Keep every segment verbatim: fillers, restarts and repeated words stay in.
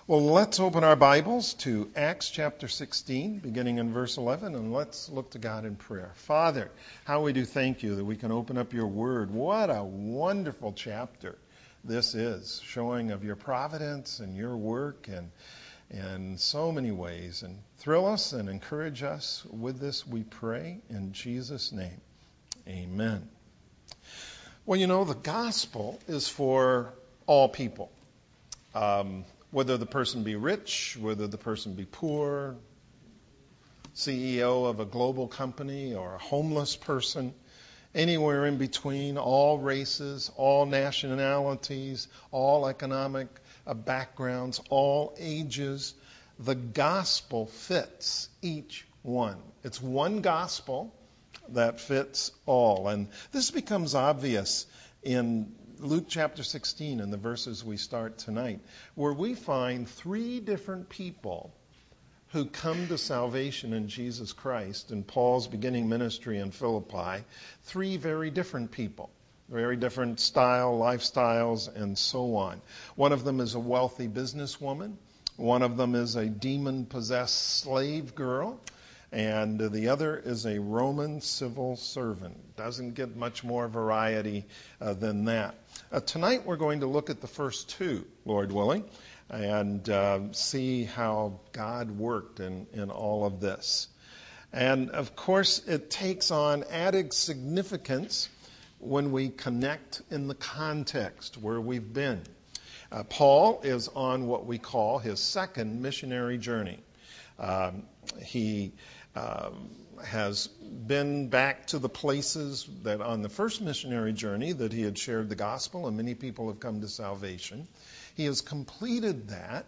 Well, let's open our Bibles to Acts chapter sixteen, beginning in verse eleven, and let's look to God in prayer. Father, how we do thank you that we can open up your word. What a wonderful chapter this is, showing of your providence and your work and in so many ways. And thrill us and encourage us with this, we pray, in Jesus' name. Amen. Well, you know, the gospel is for all people. Um, whether the person be rich, whether the person be poor, C E O of a global company or a homeless person, anywhere in between, all races, all nationalities, all economic uh, backgrounds, all ages, the gospel fits each one. It's one gospel that fits all. And this becomes obvious in Luke chapter sixteen, in the verses we start tonight, where we find three different people who come to salvation in Jesus Christ in Paul's beginning ministry in Philippi. Three very different people, very different style, lifestyles, and so on. One of them is a wealthy businesswoman. One of them is a demon-possessed slave girl. And the other is a Roman civil servant. Doesn't get much more variety uh, than that. Uh, tonight we're going to look at the first two, Lord willing, and uh, see how God worked in, in all of this. And of course it takes on added significance when we connect in the context where we've been. Uh, Paul is on what we call his second missionary journey. Um, he um, has been back to the places that on the first missionary journey that he had shared the gospel, and many people have come to salvation. He has completed that,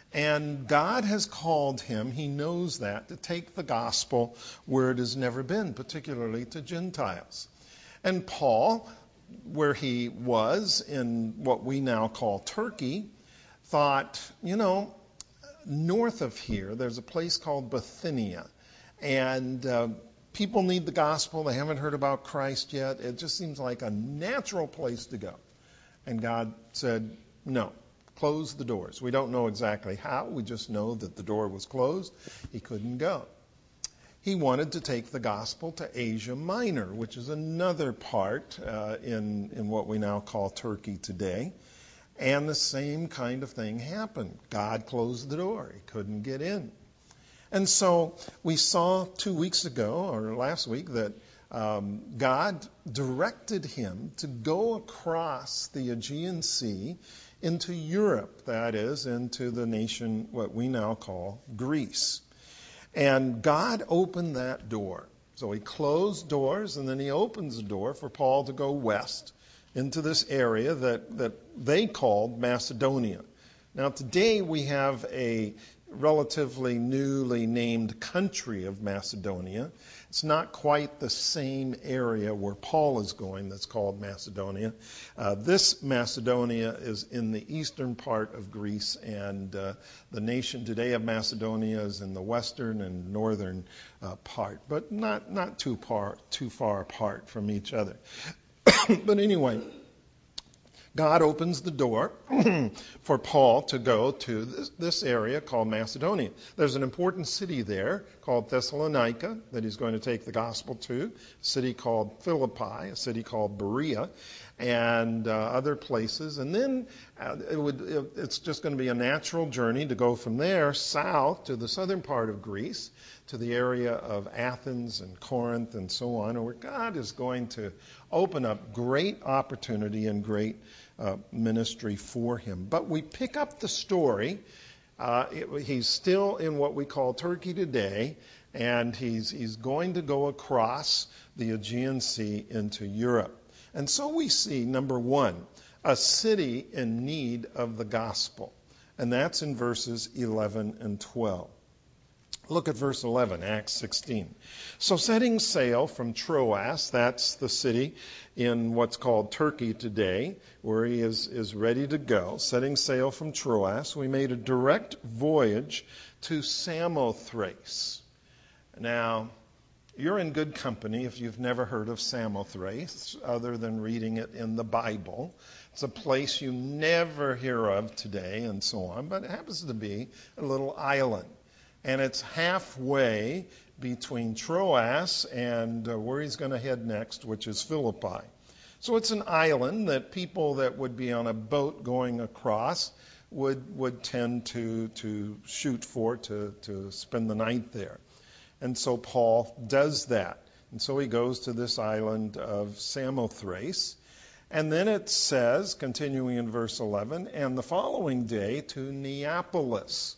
and God has called him, he knows that, to take the gospel where it has never been, particularly to Gentiles. And Paul, where he was in what we now call Turkey, thought, you know, north of here, there's a place called Bithynia, and uh, people need the gospel. They haven't heard about Christ yet. It just seems like a natural place to go. And God said, no, close the doors. We don't know exactly how. We just know that the door was closed. He couldn't go. He wanted to take the gospel to Asia Minor, which is another part uh, in, in what we now call Turkey today. And the same kind of thing happened. God closed the door. He couldn't get in. And so we saw two weeks ago, or last week, that um, God directed him to go across the Aegean Sea into Europe, that is, into the nation, what we now call Greece. And God opened that door. So he closed doors, and then he opens the door for Paul to go west into this area that, that they called Macedonia. Now today we have a relatively newly named country of Macedonia. It's not quite the same area where Paul is going that's called Macedonia. Uh, this Macedonia is in the eastern part of Greece, and uh, the nation today of Macedonia is in the western and northern uh, part, but not, not too far, too far apart from each other. But anyway, God opens the door for Paul to go to this, this area called Macedonia. There's an important city there called Thessalonica that he's going to take the gospel to, a city called Philippi, a city called Berea, and uh, other places. And then uh, it would, it, it's just going to be a natural journey to go from there south to the southern part of Greece, to the area of Athens and Corinth and so on, where God is going to open up great opportunity and great uh, ministry for him. But we pick up the story. Uh, it, he's still in what we call Turkey today, and he's, he's going to go across the Aegean Sea into Europe. And so we see, number one, a city in need of the gospel. And that's in verses eleven and twelve. Look at verse eleven, Acts sixteen. So setting sail from Troas, that's the city in what's called Turkey today, where he is, is ready to go. Setting sail from Troas, we made a direct voyage to Samothrace. Now, you're in good company if you've never heard of Samothrace, other than reading it in the Bible. It's a place you never hear of today and so on, but it happens to be a little island. And it's halfway between Troas and uh, where he's going to head next, which is Philippi. So it's an island that people that would be on a boat going across would would tend to to shoot for, to, to spend the night there. And so Paul does that. And so he goes to this island of Samothrace. And then it says, continuing in verse eleven, and the following day to Neapolis.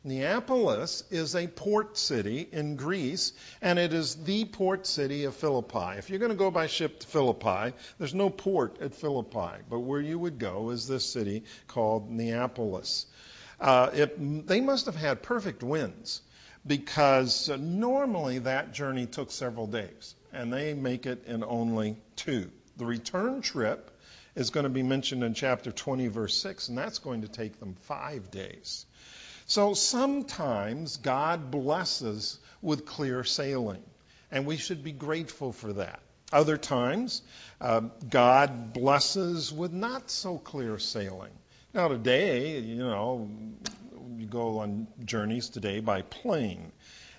Neapolis is a port city in Greece, and it is the port city of Philippi. If you're going to go by ship to Philippi, there's no port at Philippi, but where you would go is this city called Neapolis. Uh, it, they must have had perfect winds, because uh, normally that journey took several days, and they make it in only two. The return trip is going to be mentioned in chapter twenty, verse six, and that's going to take them five days. So sometimes God blesses with clear sailing, and we should be grateful for that. Other times, uh, God blesses with not so clear sailing. Now today, you know, you go on journeys today by plane.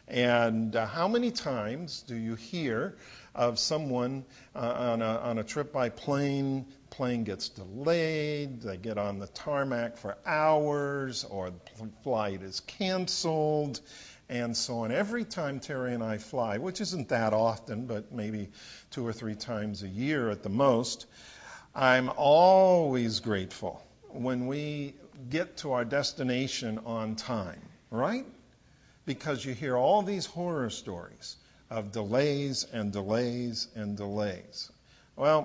And uh, how many times do you hear of someone uh, on, a, on a trip by plane, plane gets delayed, they get on the tarmac for hours, or the flight is canceled, and so on. Every time Terry and I fly, which isn't that often, but maybe two or three times a year at the most, I'm always grateful when we get to our destination on time, right? Because you hear all these horror stories of delays and delays and delays. Well,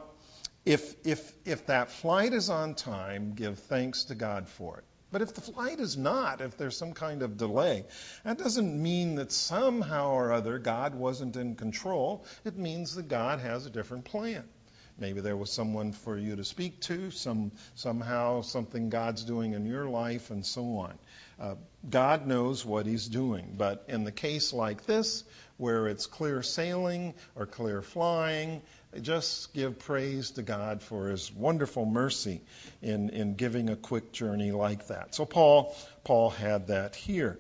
if if if that flight is on time, give thanks to God for it. But if the flight is not, if there's some kind of delay, that doesn't mean that somehow or other God wasn't in control. It means that God has a different plan. Maybe there was someone for you to speak to, some somehow something God's doing in your life, and so on. Uh, God knows what he's doing. But in the case like this, where it's clear sailing or clear flying, just give praise to God for his wonderful mercy in, in giving a quick journey like that. So Paul Paul had that here.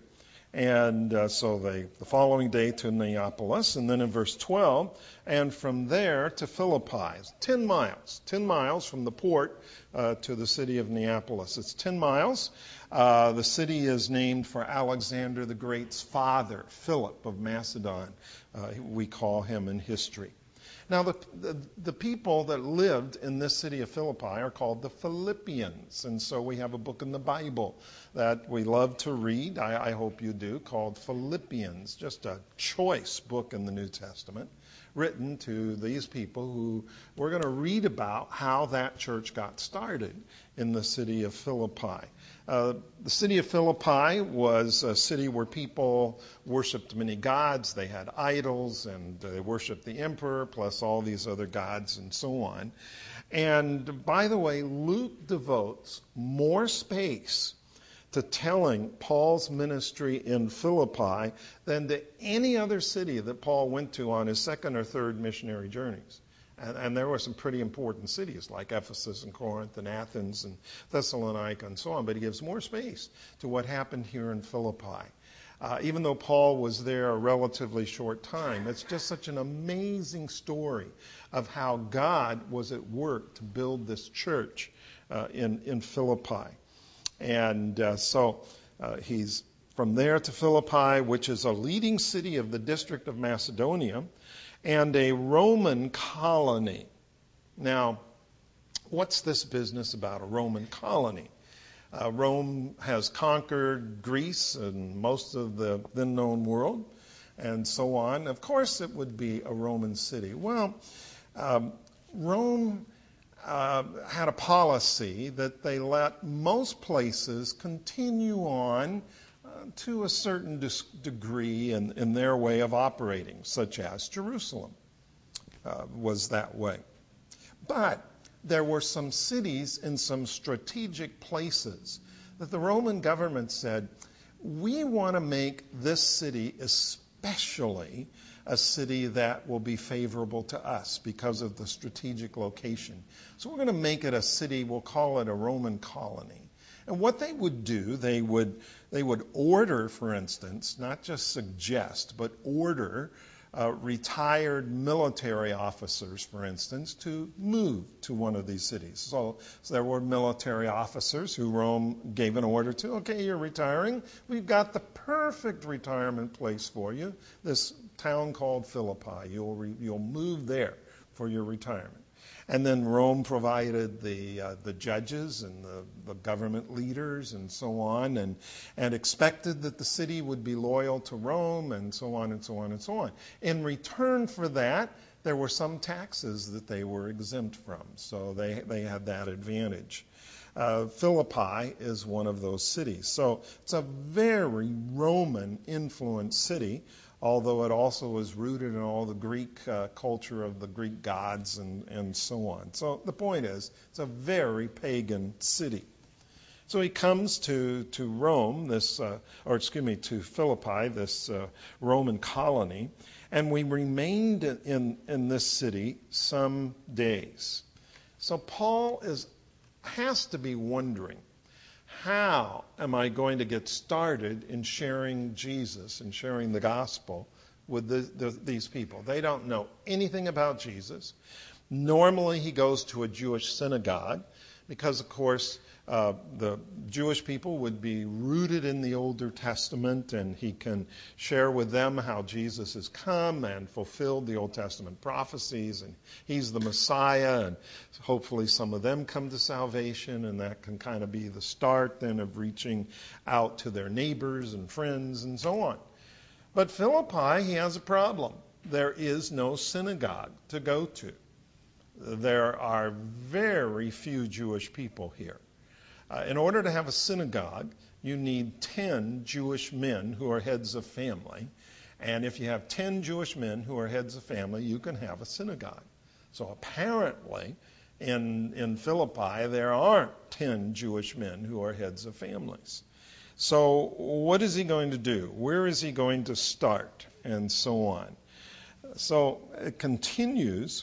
And uh, so they, the following day to Neapolis, and then in verse twelve, and from there to Philippi. Ten miles. Ten miles from the port uh, to the city of Neapolis. It's ten miles. Uh, the city is named for Alexander the Great's father, Philip of Macedon. Uh, we call him in history. Now, the, the the people that lived in this city of Philippi are called the Philippians. And so we have a book in the Bible that we love to read, I, I hope you do, called Philippians, just a choice book in the New Testament, written to these people who we're going to read about how that church got started in the city of Philippi. Uh, the city of Philippi was a city where people worshipped many gods. They had idols, and they worshipped the emperor, plus all these other gods and so on. And by the way, Luke devotes more space to telling Paul's ministry in Philippi than to any other city that Paul went to on his second or third missionary journeys. And, and there were some pretty important cities like Ephesus and Corinth and Athens and Thessalonica and so on, but he gives more space to what happened here in Philippi. Uh, even though Paul was there a relatively short time, it's just such an amazing story of how God was at work to build this church uh, in, in Philippi. And uh, so uh, he's from there to Philippi, which is a leading city of the district of Macedonia, and a Roman colony. Now, what's this business about a Roman colony? Uh, Rome has conquered Greece and most of the then known world, and so on. Of course, it would be a Roman city. Well, um, Rome uh, had a policy that they let most places continue on Uh, to a certain dis- degree in, in their way of operating, such as Jerusalem uh, was that way. But there were some cities in some strategic places that the Roman government said, we want to make this city especially a city that will be favorable to us because of the strategic location. So we're going to make it a city, we'll call it a Roman colony. And what they would do, they would they would order, for instance, not just suggest, but order uh, retired military officers, for instance, to move to one of these cities. So, so there were military officers who Rome gave an order to. Okay, you're retiring. We've got the perfect retirement place for you. This town called Philippi. You'll re, you'll move there for your retirement. And then Rome provided the uh, the judges and the, the government leaders and so on, and and expected that the city would be loyal to Rome and so on and so on and so on. In return for that, there were some taxes that they were exempt from, so they they had that advantage. Uh, Philippi is one of those cities, so it's a very Roman influenced city, although it also is rooted in all the Greek uh, culture of the Greek gods and, and so on. So the point is, it's a very pagan city. So he comes to, to Rome, this, uh, or excuse me, to Philippi, this uh, Roman colony, and we remained in, in this city some days. So Paul is has to be wondering, how am I going to get started in sharing Jesus and sharing the gospel with the, the, these people? They don't know anything about Jesus. Normally he goes to a Jewish synagogue because, of course, uh, the Jewish people would be rooted in the Older Testament, and he can share with them how Jesus has come and fulfilled the Old Testament prophecies, and he's the Messiah, and hopefully some of them come to salvation, and that can kind of be the start then of reaching out to their neighbors and friends and so on. But Philippi, he has a problem. There is no synagogue to go to. There are very few Jewish people here. Uh, in order to have a synagogue, you need ten Jewish men who are heads of family. And if you have ten Jewish men who are heads of family, you can have a synagogue. So apparently, in, in Philippi, there aren't ten Jewish men who are heads of families. So what is he going to do? Where is he going to start? And so on. So it continues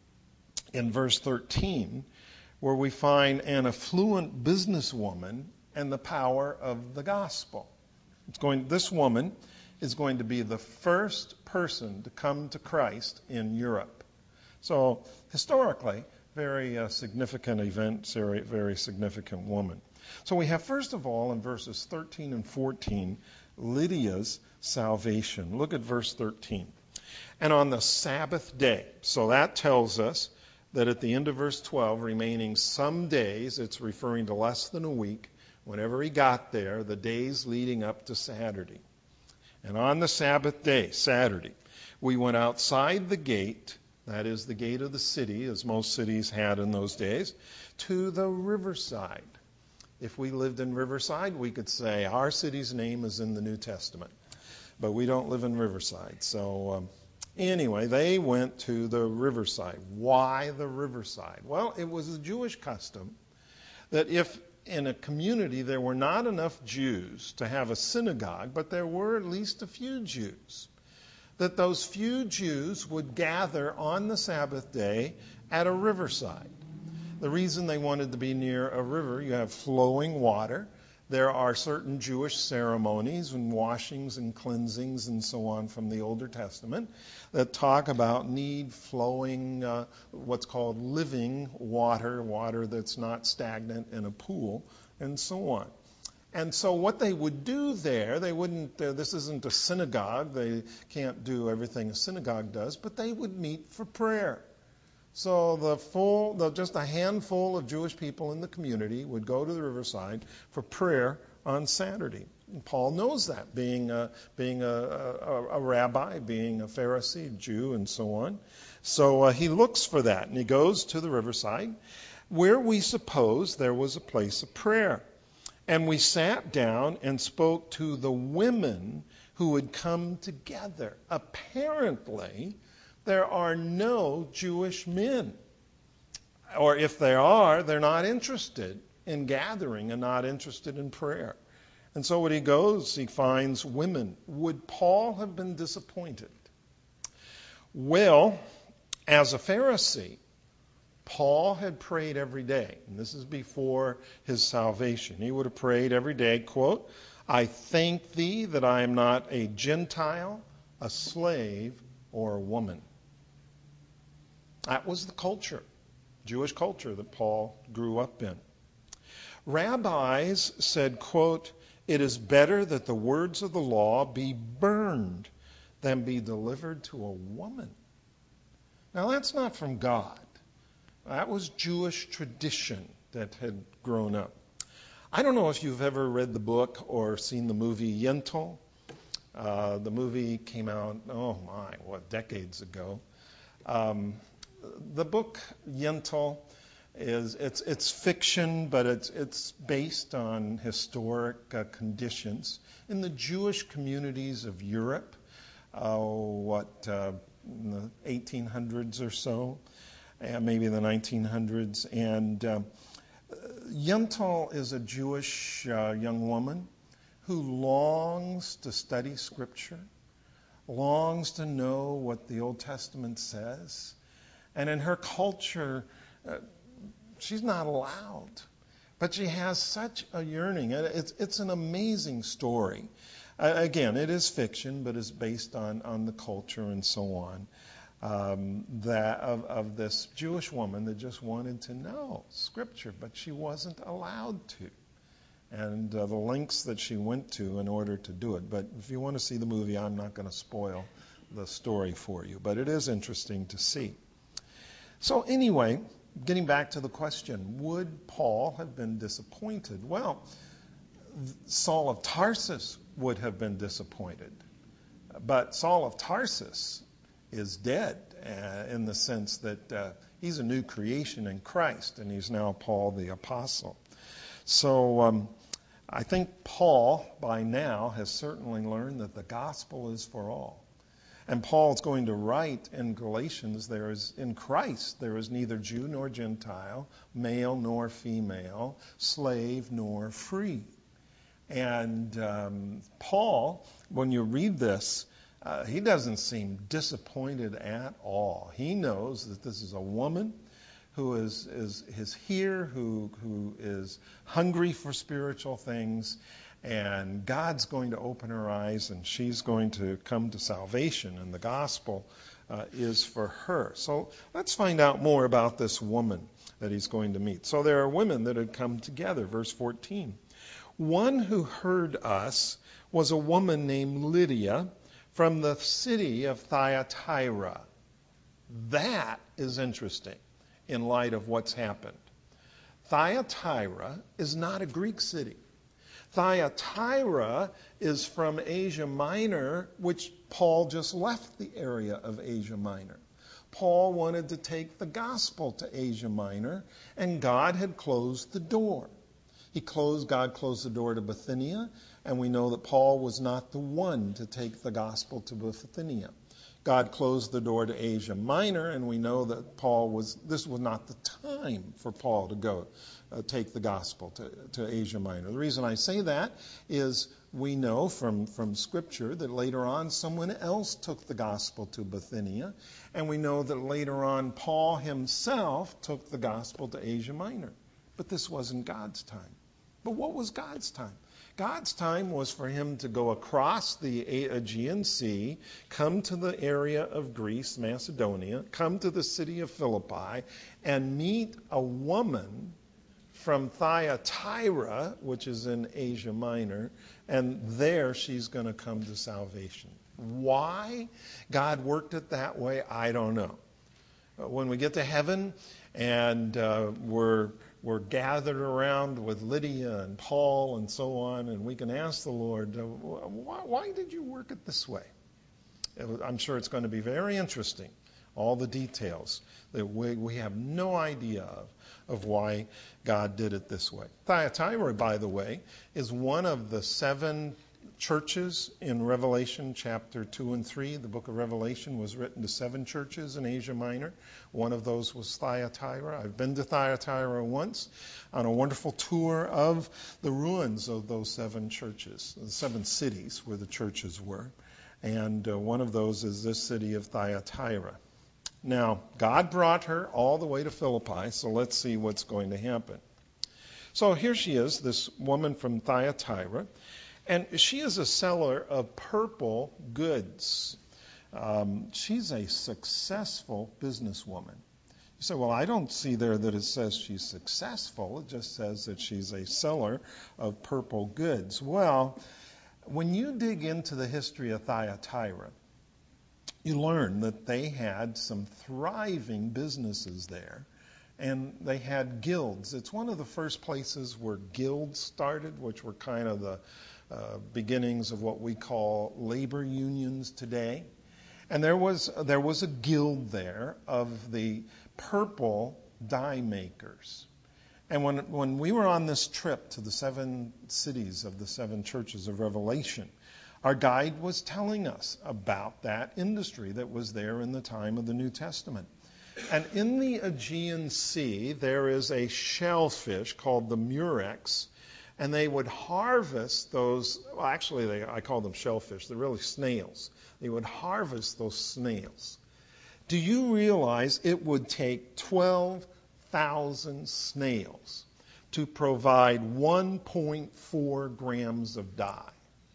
in verse thirteen, where we find an affluent businesswoman and the power of the gospel. It's going, this woman is going to be the first person to come to Christ in Europe. So historically, very uh, significant event, very, very significant woman. So we have, first of all, in verses thirteen and fourteen, Lydia's salvation. Look at verse thirteen. And on the Sabbath day, so that tells us that at the end of verse twelve, remaining some days, it's referring to less than a week, whenever he got there, the days leading up to Saturday. And on the Sabbath day, Saturday, we went outside the gate, that is the gate of the city, as most cities had in those days, to the riverside. If we lived in Riverside, we could say our city's name is in the New Testament. But we don't live in Riverside, so um, Anyway, they went to the riverside. Why the riverside? Well, it was a Jewish custom that if in a community there were not enough Jews to have a synagogue, but there were at least a few Jews, that those few Jews would gather on the Sabbath day at a riverside. The reason they wanted to be near a river, you have flowing water. There are certain Jewish ceremonies and washings and cleansings and so on from the Older Testament that talk about need flowing, uh, what's called living water, water that's not stagnant in a pool, and so on. And so what they would do there, they wouldn't, uh, this isn't a synagogue, they can't do everything a synagogue does, but they would meet for prayer. So the full, the, just a handful of Jewish people in the community would go to the riverside for prayer on Saturday. And Paul knows that, being a, being a, a, a rabbi, being a Pharisee, Jew, and so on. So uh, he looks for that, and he goes to the riverside, where we suppose there was a place of prayer. And we sat down and spoke to the women who had come together. Apparently, there are no Jewish men. Or if there are, they're not interested in gathering and not interested in prayer. And so when he goes, he finds women. Would Paul have been disappointed? Well, as a Pharisee, Paul had prayed every day, and this is before his salvation. He would have prayed every day, quote, I thank thee that I am not a Gentile, a slave, or a woman. That was the culture, Jewish culture that Paul grew up in. Rabbis said, quote, it is better that the words of the law be burned than be delivered to a woman. Now that's not from God. That was Jewish tradition that had grown up. I don't know if you've ever read the book or seen the movie Yentl. Uh, the movie came out, oh my, what, decades ago. Um, the book Yentl is it's it's fiction, but it's it's based on historic uh, conditions in the Jewish communities of Europe. Uh, what uh, in the eighteen hundreds or so. Uh, maybe in the nineteen hundreds. And uh, Yentl is a Jewish uh, young woman who longs to study Scripture, longs to know what the Old Testament says. And in her culture, uh, she's not allowed. But she has such a yearning. It's, it's an amazing story. Uh, again, it is fiction, but it's based on, on the culture and so on. Um, that of, of this Jewish woman that just wanted to know Scripture, but she wasn't allowed to. And uh, the lengths that she went to in order to do it. But if you want to see the movie, I'm not going to spoil the story for you. But it is interesting to see. So anyway, getting back to the question, would Paul have been disappointed? Well, Saul of Tarsus would have been disappointed. But Saul of Tarsus is dead uh, in the sense that uh, he's a new creation in Christ, and he's now Paul the Apostle. So um, I think Paul, by now, has certainly learned that the gospel is for all. And Paul's going to write in Galatians, there is in Christ, there is neither Jew nor Gentile, male nor female, slave nor free. And um, Paul, when you read this, Uh, he doesn't seem disappointed at all. He knows that this is a woman who is is, is here, who who is hungry for spiritual things, and God's going to open her eyes, and she's going to come to salvation, and the gospel uh, is for her. So let's find out more about this woman that he's going to meet. So there are women that had come together. Verse fourteen. One who heard us was a woman named Lydia, from the city of Thyatira. That is interesting in light of what's happened. Thyatira is not a Greek city. Thyatira is from Asia Minor, which Paul just left the area of Asia Minor. Paul wanted to take the gospel to Asia Minor, and God had closed the door. He closed, God closed the door to Bithynia, and we know that Paul was not the one to take the gospel to Bithynia. God closed the door to Asia Minor, and we know that Paul was, this was not the time for Paul to go uh, take the gospel to, to Asia Minor. The reason I say that is we know from, from Scripture that later on someone else took the gospel to Bithynia, and we know that later on Paul himself took the gospel to Asia Minor. But this wasn't God's time. But what was God's time? God's time was for him to go across the Aegean Sea, come to the area of Greece, Macedonia, come to the city of Philippi, and meet a woman from Thyatira, which is in Asia Minor, and there she's going to come to salvation. Why God worked it that way, I don't know. When we get to heaven and uh, we're we're gathered around with Lydia and Paul and so on, and we can ask the Lord, uh, why, why did you work it this way? It was, I'm sure it's going to be very interesting, all the details that we, we have no idea of, of why God did it this way. Thyatira, by the way, is one of the seven churches in Revelation chapter two and three. The book of Revelation was written to seven churches in Asia Minor. One of those was Thyatira. I've been to Thyatira once on a wonderful tour of the ruins of those seven churches, the seven cities where the churches were. And uh, one of those is this city of Thyatira. Now, God brought her all the way to Philippi, so let's see what's going to happen. So here she is, this woman from Thyatira, and she is a seller of purple goods. Um, she's a successful businesswoman. You say, well, I don't see there that it says she's successful. It just says that she's a seller of purple goods. Well, when you dig into the history of Thyatira, you learn that they had some thriving businesses there, and they had guilds. It's one of the first places where guilds started, which were kind of the uh, beginnings of what we call labor unions today. And there was there was a guild there of the purple dye makers. And when when we were on this trip to the seven cities of the seven churches of Revelation, our guide was telling us about that industry that was there in the time of the New Testament. And in the Aegean Sea, there is a shellfish called the murex, and they would harvest those, well, actually, they, I call them shellfish. They're really snails. They would harvest those snails. Do you realize it would take twelve thousand snails to provide one point four grams of dye?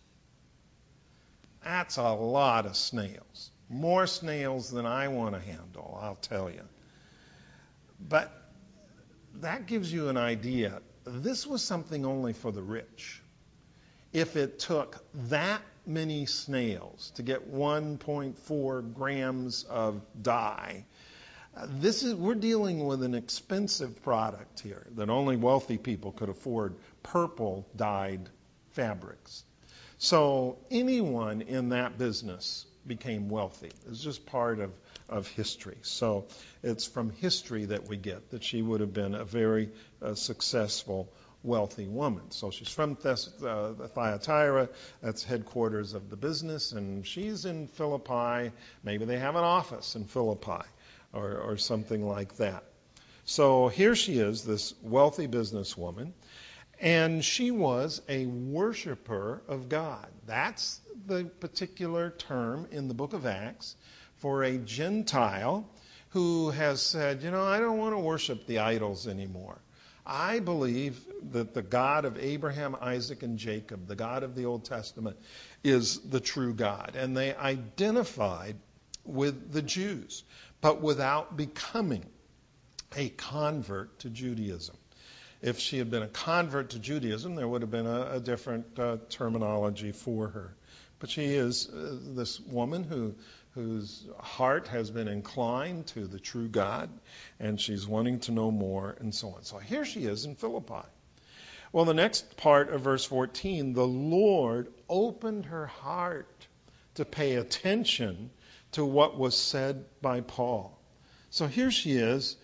That's a lot of snails. More snails than I want to handle, I'll tell you. But that gives you an idea. This was something only for the rich. If it took that many snails to get one point four grams of dye, this is we're dealing with an expensive product here that only wealthy people could afford, purple dyed fabrics. So anyone in that business became wealthy. It's just part of, of history. So it's from history that we get that she would have been a very uh, successful, wealthy woman. So she's from Thess- uh, Thyatira. That's headquarters of the business. And she's in Philippi. Maybe they have an office in Philippi or, or something like that. So here she is, this wealthy businesswoman. And she was a worshiper of God. That's the particular term in the book of Acts for a Gentile who has said, you know, I don't want to worship the idols anymore. I believe that the God of Abraham, Isaac, and Jacob, the God of the Old Testament, is the true God. And they identified with the Jews, but without becoming a convert to Judaism. If she had been a convert to Judaism, there would have been a, a different uh, terminology for her. But she is uh, this woman who, whose heart has been inclined to the true God, and she's wanting to know more, and so on. So here she is in Philippi. Well, the next part of verse fourteen, the Lord opened her heart to pay attention to what was said by Paul. So here she is,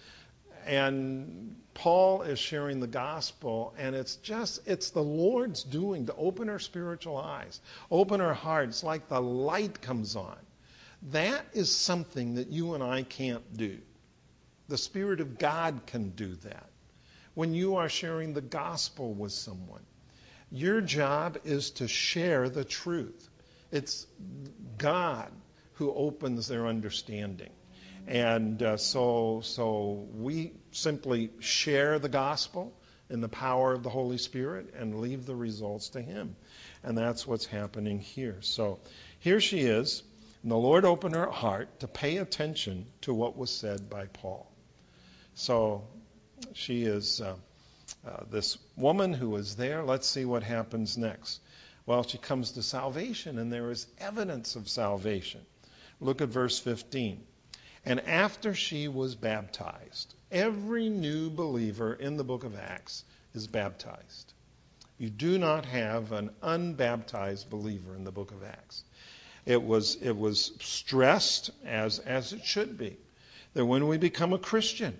and Paul is sharing the gospel, and it's just, it's the Lord's doing to open her spiritual eyes, open her heart. It's like the light comes on. That is something that you and I can't do. The Spirit of God can do that. When you are sharing the gospel with someone, your job is to share the truth. It's God who opens their understanding. And uh, so, so we simply share the gospel in the power of the Holy Spirit and leave the results to Him. And that's what's happening here. So here she is, and the Lord opened her heart to pay attention to what was said by Paul. So she is uh, uh, this woman who is there. Let's see what happens next. Well, she comes to salvation, and there is evidence of salvation. Look at verse fifteen. And after she was baptized, every new believer in the book of Acts is baptized. You do not have an unbaptized believer in the book of Acts. It was it was stressed, as as it should be, that when we become a Christian,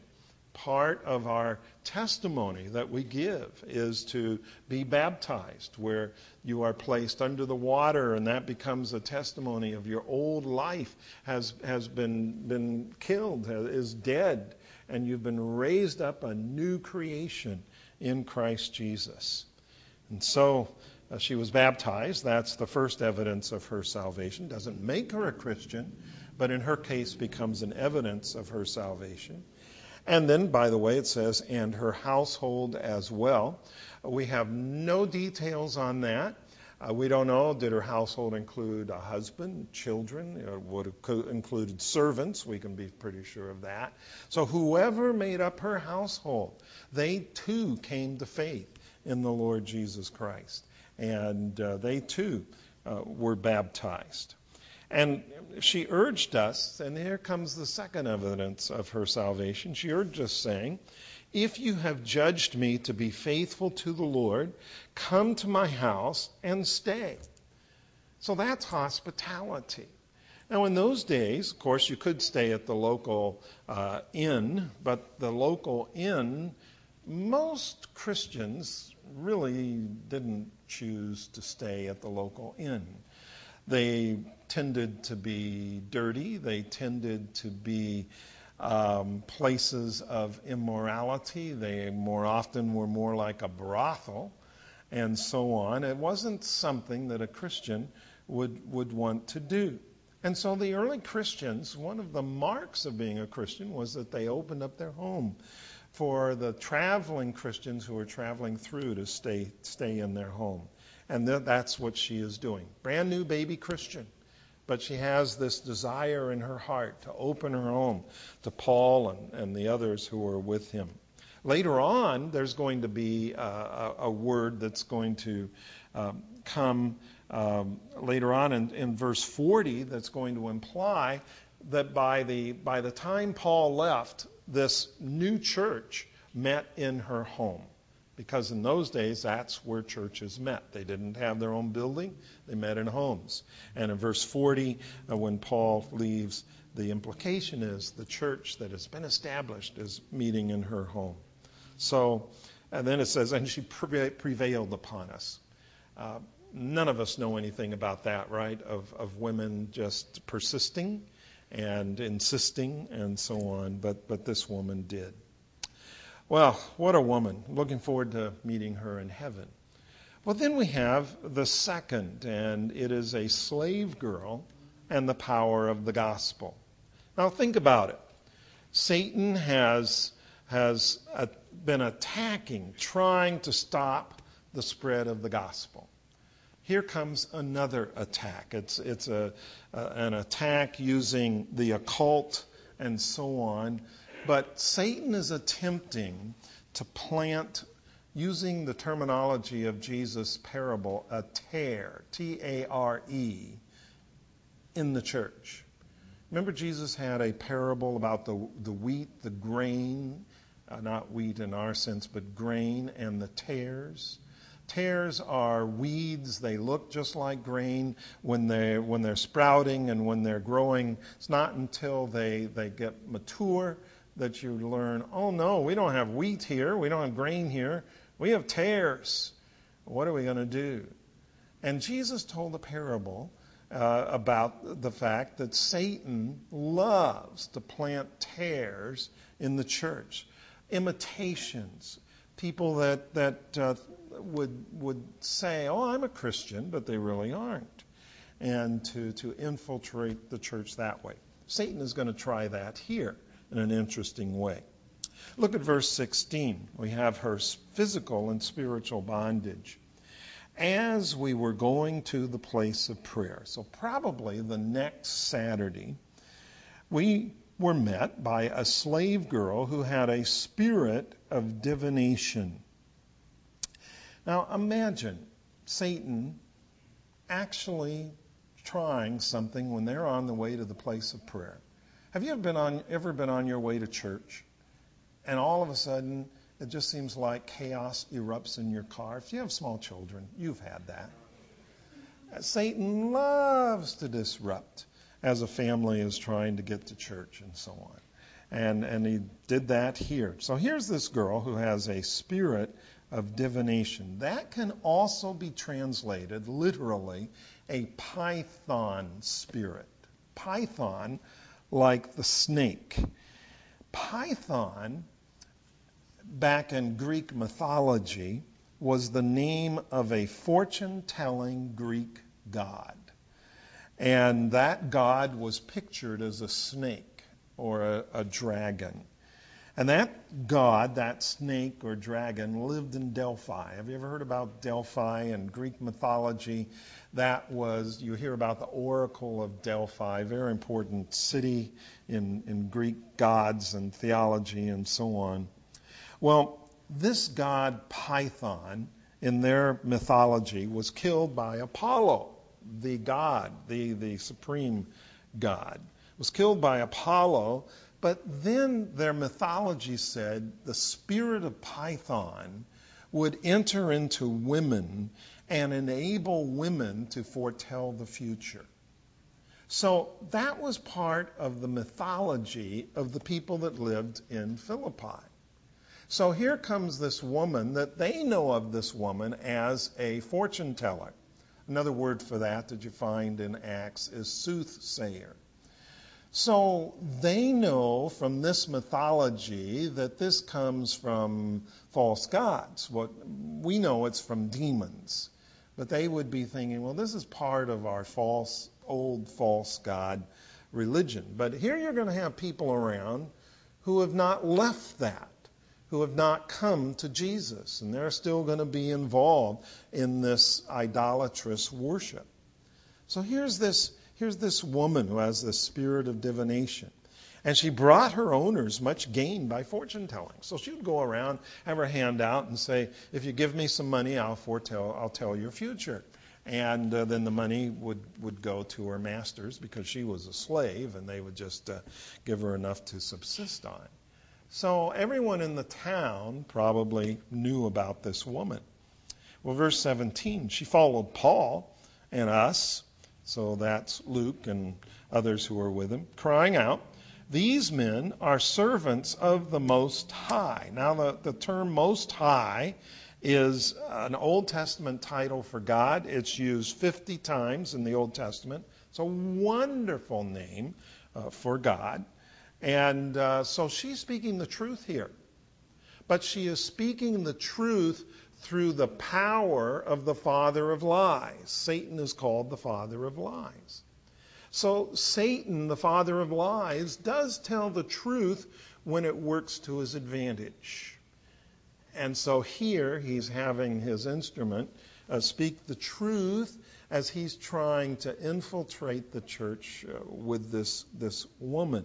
part of our testimony that we give is to be baptized, where you are placed under the water, and that becomes a testimony of your old life has has been been killed, is dead, and you've been raised up a new creation in Christ Jesus. And so uh, she was baptized. That's the first evidence of her salvation. Doesn't make her a Christian, but in her case becomes an evidence of her salvation. And then, by the way, it says, and her household as well. We have no details on that. Uh, we don't know, did her household include a husband, children? Or would it co- included servants? We can be pretty sure of that. So whoever made up her household, they too came to faith in the Lord Jesus Christ. And uh, they too uh, were baptized. And she urged us, and here comes the second evidence of her salvation. She urged us, saying, if you have judged me to be faithful to the Lord, come to my house and stay. So that's hospitality. Now, in those days, of course, you could stay at the local uh, inn, but the local inn, most Christians really didn't choose to stay at the local inn. They tended to be dirty. They tended to be um, places of immorality. They more often were more like a brothel and so on. It wasn't something that a Christian would, would want to do. And so the early Christians, one of the marks of being a Christian was that they opened up their home for the traveling Christians who were traveling through to stay, stay in their home. And that's what she is doing. Brand new baby Christian. But she has this desire in her heart to open her home to Paul and, and the others who are with him. Later on, there's going to be a, a, a word that's going to um, come um, later on in, in verse forty that's going to imply that by the, by the time Paul left, this new church met in her home. Because in those days, that's where churches met. They didn't have their own building. They met in homes. And in verse forty, uh, when Paul leaves, the implication is the church that has been established is meeting in her home. So, and then it says, and she prevailed upon us. Uh, none of us know anything about that, right? Of, of women just persisting and insisting and so on. But, but this woman did. Well, what a woman. Looking forward to meeting her in heaven. Well, then we have the second, and it is a slave girl and the power of the gospel. Now, think about it. Satan has, has uh, been attacking, trying to stop the spread of the gospel. Here comes another attack. It's, it's a, uh, an attack using the occult and so on. But Satan is attempting to plant, using the terminology of Jesus' parable, a tare, T A R E, in the church. Remember, Jesus had a parable about the, the wheat, the grain, uh, not wheat in our sense, but grain, and the tares. Tares are weeds. They look just like grain when they're, when they're sprouting and when they're growing. It's not until they, they get mature that you learn, oh no, we don't have wheat here, we don't have grain here, we have tares. What are we going to do? And Jesus told a parable uh, about the fact that Satan loves to plant tares in the church. Imitations. People that, that uh, would, would say, oh, I'm a Christian, but they really aren't. And to, to infiltrate the church that way. Satan is going to try that here in an interesting way. Look at verse sixteen. We have her physical and spiritual bondage. As we were going to the place of prayer, so probably the next Saturday, we were met by a slave girl who had a spirit of divination. Now imagine Satan actually trying something when they're on the way to the place of prayer. Have you ever been on ever been on your way to church, and all of a sudden it just seems like chaos erupts in your car? If you have small children, you've had that. Satan loves to disrupt as a family is trying to get to church and so on. And, and he did that here. So here's this girl who has a spirit of divination. That can also be translated literally a python spirit. Python, like the snake. Python, back in Greek mythology, was the name of a fortune-telling Greek god. And that god was pictured as a snake or a, a dragon. And that god, that snake or dragon, lived in Delphi. Have you ever heard about Delphi in Greek mythology? That was, you hear about the Oracle of Delphi, very important city in, in Greek gods and theology and so on. Well, this god Python, in their mythology, was killed by Apollo, the god, the, the supreme god. Was killed by Apollo, but then their mythology said the spirit of Python would enter into women and enable women to foretell the future. So that was part of the mythology of the people that lived in Philippi. So here comes this woman that they know of this woman as a fortune teller. Another word for that that you find in Acts is soothsayer. So they know from this mythology that this comes from false gods. What we know it's from demons. But they would be thinking, well, this is part of our false, old false god religion. But here you're going to have people around who have not left that, who have not come to Jesus, and they're still going to be involved in this idolatrous worship. So here's this Here's this woman who has this spirit of divination. And she brought her owners much gain by fortune telling. So she would go around, have her hand out, and say, if you give me some money, I'll foretell, I'll tell your future. And uh, then the money would, would go to her masters because she was a slave, and they would just uh, give her enough to subsist on. So everyone in the town probably knew about this woman. Well, verse seventeen, she followed Paul and us. So that's Luke and others who are with him, crying out, these men are servants of the Most High. Now, the, the term Most High is an Old Testament title for God. It's used fifty times in the Old Testament. It's a wonderful name uh, for God. And uh, so she's speaking the truth here. But she is speaking the truth through the power of the father of lies. Satan is called the father of lies. So Satan, the father of lies, does tell the truth when it works to his advantage. And so here he's having his instrument uh, speak the truth as he's trying to infiltrate the church uh, with this, this woman.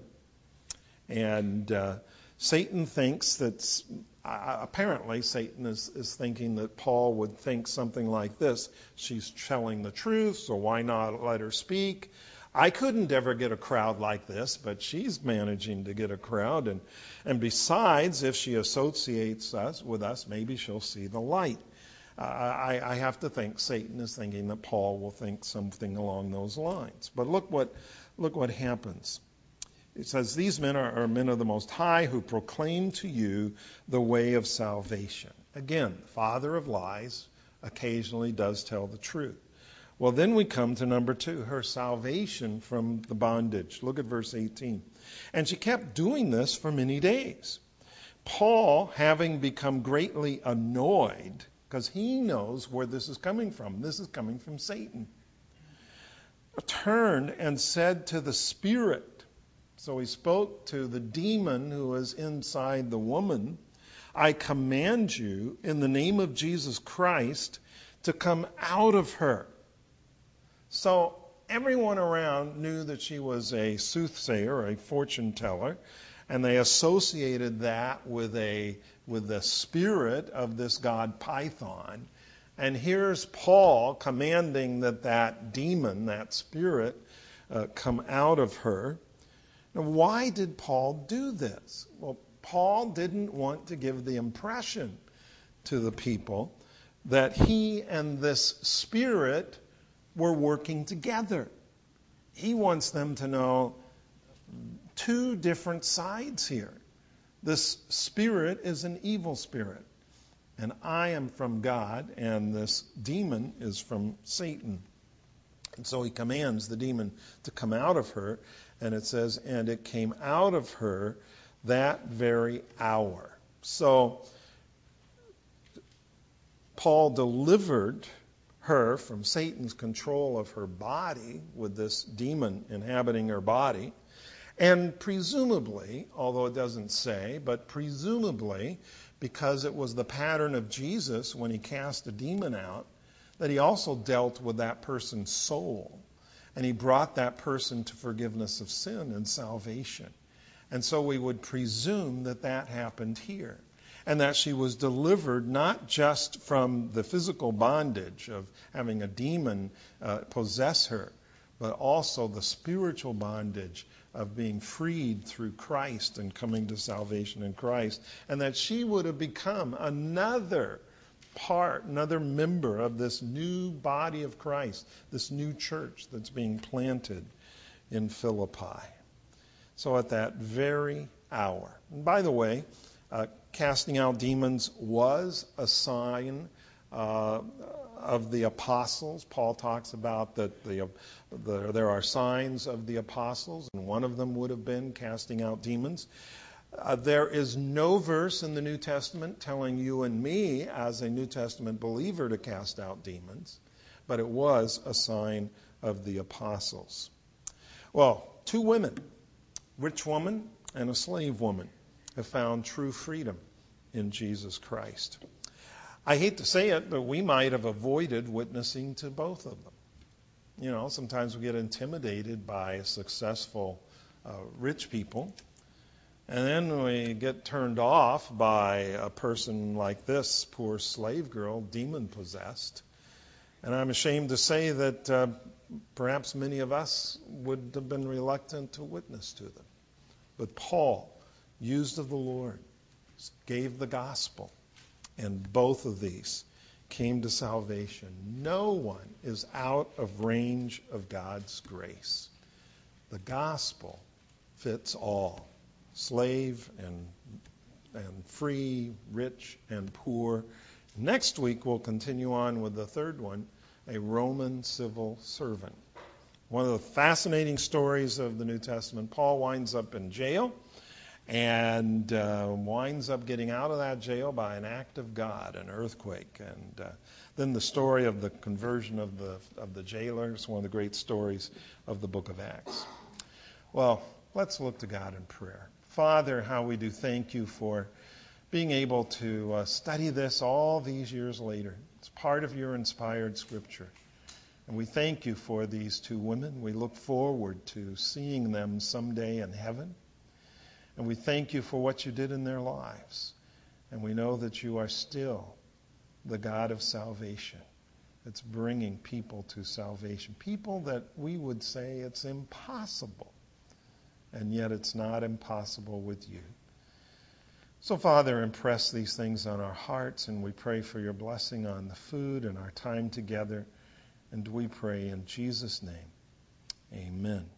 And uh, Satan thinks that, uh, apparently Satan is, is thinking that Paul would think something like this. She's telling the truth, so why not let her speak? I couldn't ever get a crowd like this, but she's managing to get a crowd. And, and besides, if she associates us with us, maybe she'll see the light. Uh, I, I have to think Satan is thinking that Paul will think something along those lines. But look what, look what happens. It says, these men are, are men of the Most High who proclaim to you the way of salvation. Again, the father of lies occasionally does tell the truth. Well, then we come to number two, her salvation from the bondage. Look at verse eighteen. And she kept doing this for many days. Paul, having become greatly annoyed, because he knows where this is coming from. This is coming from Satan. Turned and said to the spirit, so he spoke to the demon who was inside the woman, I command you in the name of Jesus Christ to come out of her. So everyone around knew that she was a soothsayer, a fortune teller, and they associated that with a with the spirit of this god Python. And here's Paul commanding that that demon, that spirit, uh, come out of her. Now, why did Paul do this? Well, Paul didn't want to give the impression to the people that he and this spirit were working together. He wants them to know two different sides here. This spirit is an evil spirit, and I am from God, and this demon is from Satan. And so he commands the demon to come out of her, and it says, and it came out of her that very hour. So Paul delivered her from Satan's control of her body with this demon inhabiting her body. And presumably, although it doesn't say, but presumably, because it was the pattern of Jesus when he cast a demon out, that he also dealt with that person's soul. And he brought that person to forgiveness of sin and salvation. And so we would presume that that happened here. And that she was delivered not just from the physical bondage of having a demon uh, possess her, but also the spiritual bondage of being freed through Christ and coming to salvation in Christ. And that she would have become another part, another member of this new body of Christ, this new church that's being planted in Philippi. So at that very hour. And by the way, uh, casting out demons was a sign uh, of the apostles. Paul talks about that the, the, there are signs of the apostles, and one of them would have been casting out demons. Uh, there is no verse in the New Testament telling you and me as a New Testament believer to cast out demons, but it was a sign of the apostles. Well, two women, rich woman and a slave woman, have found true freedom in Jesus Christ. I hate to say it, but we might have avoided witnessing to both of them. You know, sometimes we get intimidated by successful uh, rich people, and then we get turned off by a person like this poor slave girl, demon-possessed. And I'm ashamed to say that uh, perhaps many of us would have been reluctant to witness to them. But Paul, used of the Lord, gave the gospel, and both of these came to salvation. No one is out of range of God's grace. The gospel fits all, slave and and free, rich and poor. Next week we'll continue on with the third one, a Roman civil servant. One of the fascinating stories of the New Testament. Paul winds up in jail and uh, winds up getting out of that jail by an act of God, an earthquake. And uh, then the story of the conversion of the of the jailer is one of the great stories of the book of Acts. Well, let's look to God in prayer. Father, how we do thank you for being able to uh, study this all these years later. It's part of your inspired scripture. And we thank you for these two women. We look forward to seeing them someday in heaven. And we thank you for what you did in their lives. And we know that you are still the God of salvation. It's bringing people to salvation. People that we would say it's impossible. And yet it's not impossible with you. So, Father, impress these things on our hearts, and we pray for your blessing on the food and our time together. And we pray in Jesus' name. Amen.